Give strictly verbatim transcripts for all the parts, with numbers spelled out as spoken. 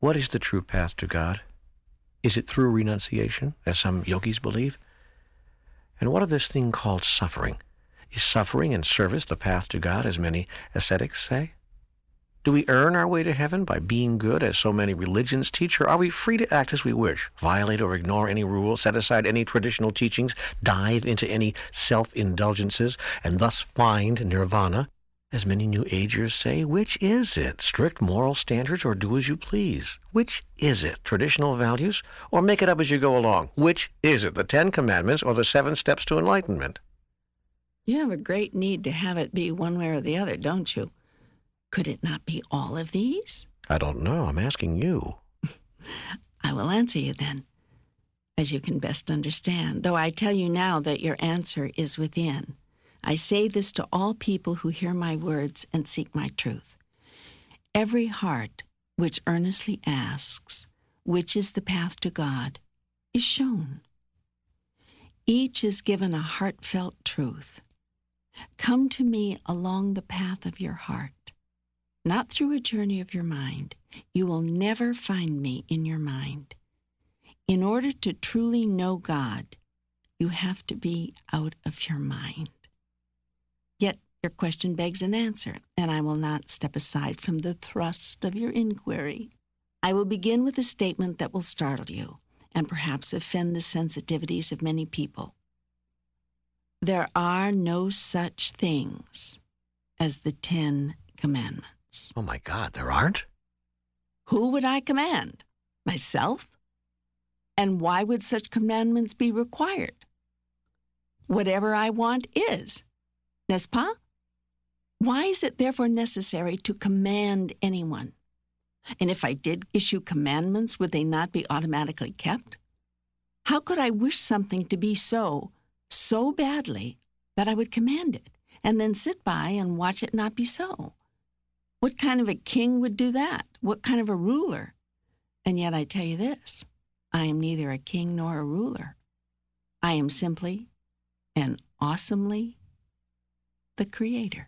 What is the true path to God? Is it through renunciation, as some yogis believe? And what of this thing called suffering? Is suffering and service the path to God, as many ascetics say? Do we earn our way to heaven by being good, as so many religions teach, or are we free to act as we wish, violate or ignore any rule, set aside any traditional teachings, dive into any self-indulgences, and thus find nirvana? As many New Agers say, which is it? Strict moral standards or do as you please? Which is it? Traditional values or make it up as you go along? Which is it? The Ten Commandments or the Seven Steps to Enlightenment? You have a great need to have it be one way or the other, don't you? Could it not be all of these? I don't know. I'm asking you. I will answer you then, as you can best understand, though I tell you now that your answer is within. I say this to all people who hear my words and seek my truth. Every heart which earnestly asks, which is the path to God, is shown. Each is given a heartfelt truth. Come to me along the path of your heart, not through a journey of your mind. You will never find me in your mind. In order to truly know God, you have to be out of your mind. Yet your question begs an answer, and I will not step aside from the thrust of your inquiry. I will begin with a statement that will startle you and perhaps offend the sensitivities of many people. There are no such things as the Ten Commandments. Oh my God, there aren't? Who would I command? Myself? And why would such commandments be required? Whatever I want is. N'est-ce pas? Why is it therefore necessary to command anyone? And if I did issue commandments, would they not be automatically kept? How could I wish something to be so, so badly, that I would command it, and then sit by and watch it not be so? What kind of a king would do that? What kind of a ruler? And yet I tell you this, I am neither a king nor a ruler. I am simply and awesomely the Creator.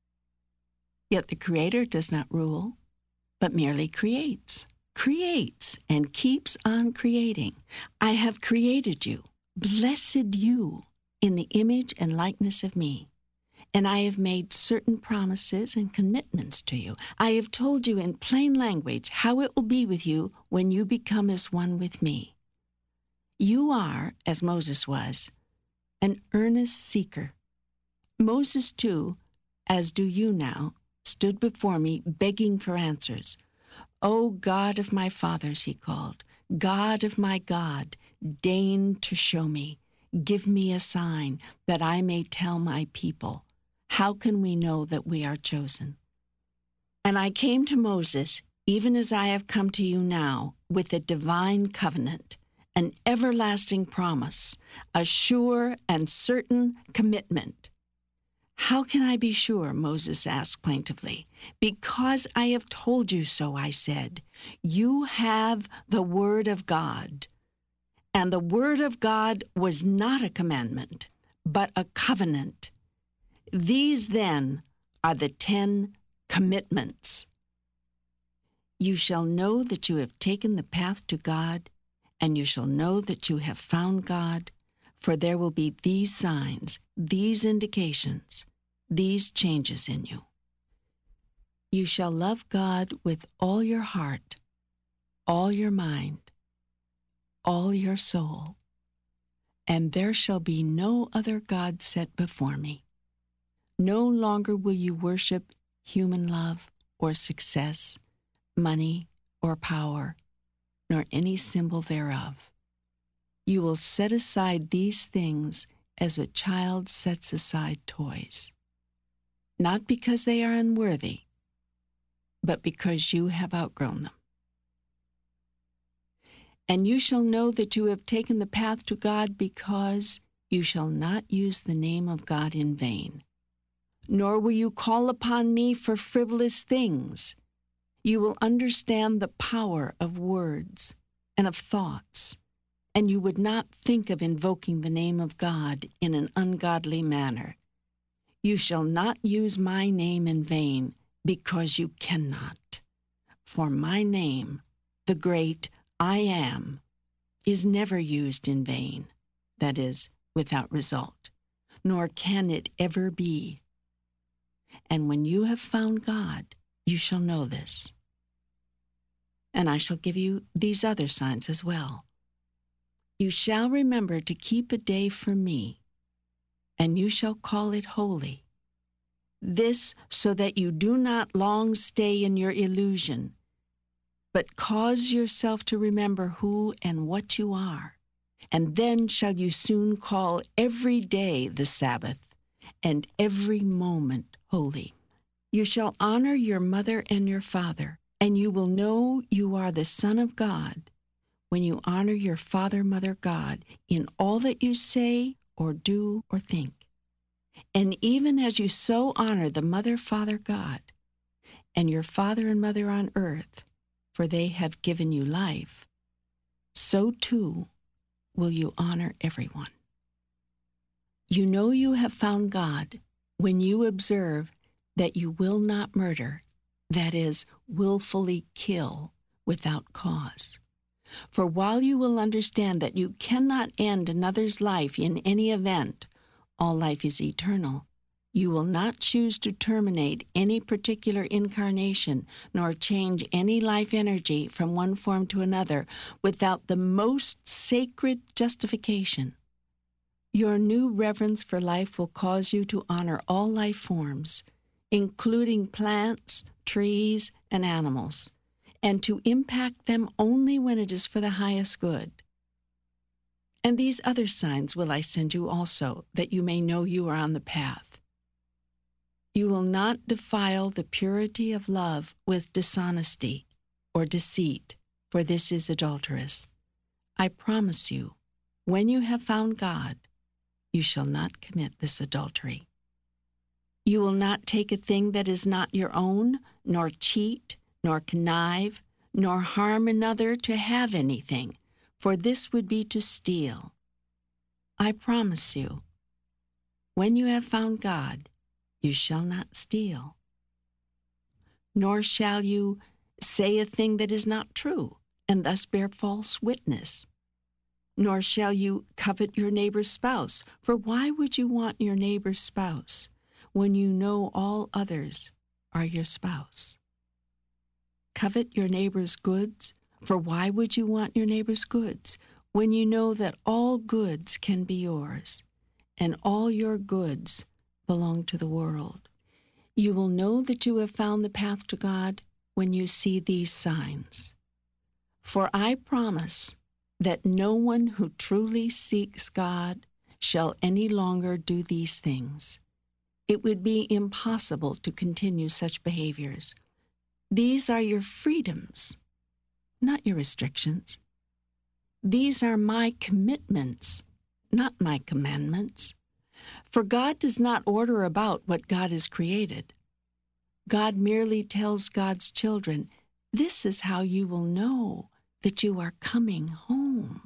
Yet the Creator does not rule, but merely creates, creates, and keeps on creating. I have created you, blessed you, in the image and likeness of me. And I have made certain promises and commitments to you. I have told you in plain language how it will be with you when you become as one with me. You are, as Moses was, an earnest seeker. Moses, too, as do you now, stood before me begging for answers. O God of my fathers, he called, God of my God, deign to show me. Give me a sign that I may tell my people. How can we know that we are chosen? And I came to Moses, even as I have come to you now, with a divine covenant, an everlasting promise, a sure and certain commitment. How can I be sure? Moses asked plaintively. Because I have told you so, I said. You have the word of God. And the word of God was not a commandment, but a covenant. These, then, are the Ten Commitments. You shall know that you have taken the path to God, and you shall know that you have found God, for there will be these signs, these indications, these changes in you. You shall love God with all your heart, all your mind, all your soul, and there shall be no other God set before me. No longer will you worship human love or success, money or power, nor any symbol thereof. You will set aside these things as a child sets aside toys, not because they are unworthy, but because you have outgrown them. And you shall know that you have taken the path to God because you shall not use the name of God in vain, nor will you call upon me for frivolous things. You will understand the power of words and of thoughts, and you would not think of invoking the name of God in an ungodly manner. You shall not use my name in vain, because you cannot. For my name, the great I am, is never used in vain, that is, without result, nor can it ever be. And when you have found God, you shall know this. And I shall give you these other signs as well. You shall remember to keep a day for me, and you shall call it holy. This so that you do not long stay in your illusion, but cause yourself to remember who and what you are. And then shall you soon call every day the Sabbath, and every moment holy. You shall honor your mother and your father, and you will know you are the Son of God when you honor your Father, Mother, God in all that you say or do or think. And even as you so honor the Mother, Father, God, and your Father and Mother on earth, for they have given you life, so too will you honor everyone. You know you have found God when you observe that you will not murder, that is, willfully kill without cause. For while you will understand that you cannot end another's life in any event, all life is eternal, you will not choose to terminate any particular incarnation nor change any life energy from one form to another without the most sacred justification. Your new reverence for life will cause you to honor all life forms, including plants, trees, and animals, and to impact them only when it is for the highest good. And these other signs will I send you also, that you may know you are on the path. You will not defile the purity of love with dishonesty or deceit, for this is adulterous. I promise you, when you have found God, you shall not commit this adultery. You will not take a thing that is not your own, nor cheat, nor connive, nor harm another to have anything, for this would be to steal. I promise you, when you have found God, you shall not steal. Nor shall you say a thing that is not true, and thus bear false witness. Nor shall you covet your neighbor's spouse, for why would you want your neighbor's spouse when you know all others are your spouse? Covet your neighbor's goods, for why would you want your neighbor's goods when you know that all goods can be yours, and all your goods belong to the world? You will know that you have found the path to God when you see these signs. For I promise that no one who truly seeks God shall any longer do these things. It would be impossible to continue such behaviors. These are your freedoms, not your restrictions. These are my commitments, not my commandments. For God does not order about what God has created. God merely tells God's children, this is how you will know that you are coming home.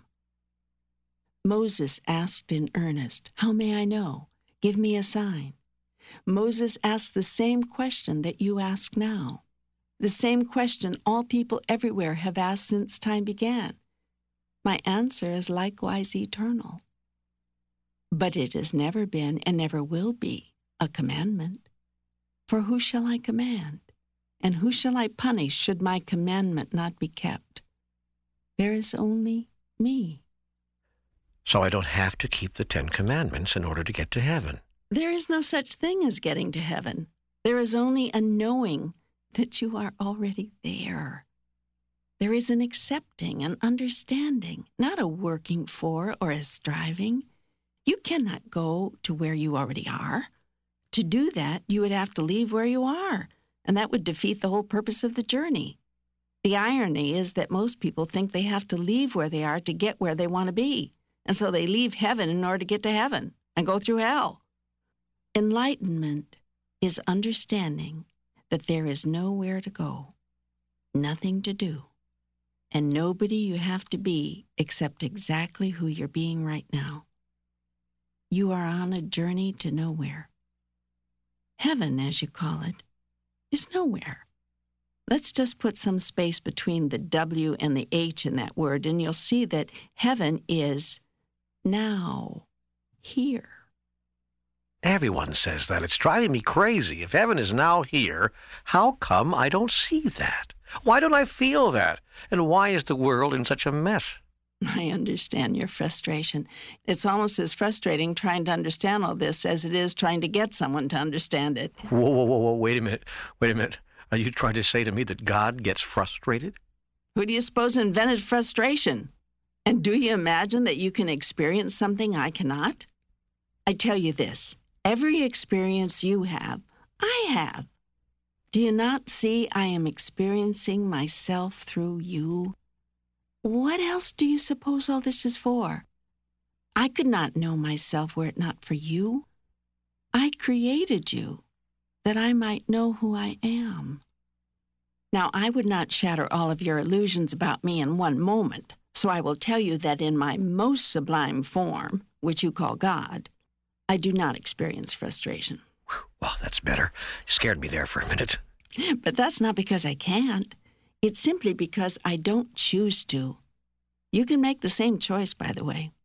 Moses asked in earnest, how may I know? Give me a sign. Moses asked the same question that you ask now, the same question all people everywhere have asked since time began. My answer is likewise eternal. But it has never been and never will be a commandment. For who shall I command? And who shall I punish should my commandment not be kept? There is only me. So I don't have to keep the Ten Commandments in order to get to heaven. There is no such thing as getting to heaven. There is only a knowing that you are already there. There is an accepting, an understanding, not a working for or a striving. You cannot go to where you already are. To do that, you would have to leave where you are, and that would defeat the whole purpose of the journey. The irony is that most people think they have to leave where they are to get where they want to be, and so they leave heaven in order to get to heaven and go through hell. Enlightenment is understanding that there is nowhere to go, nothing to do, and nobody you have to be except exactly who you're being right now. You are on a journey to nowhere. Heaven, as you call it, is nowhere. Let's just put some space between the W and the H in that word, and you'll see that heaven is now, here. Everyone says that. It's driving me crazy. If heaven is now here, how come I don't see that? Why don't I feel that? And why is the world in such a mess? I understand your frustration. It's almost as frustrating trying to understand all this as it is trying to get someone to understand it. Whoa, whoa, whoa, whoa, wait a minute. Wait a minute. Are you trying to say to me that God gets frustrated? Who do you suppose invented frustration? And do you imagine that you can experience something I cannot? I tell you this, every experience you have, I have. Do you not see I am experiencing myself through you? What else do you suppose all this is for? I could not know myself were it not for you. I created you, that I might know who I am. Now, I would not shatter all of your illusions about me in one moment, so I will tell you that in my most sublime form, which you call God, I do not experience frustration. Well, that's better. Scared me there for a minute. But that's not because I can't. It's simply because I don't choose to. You can make the same choice, by the way.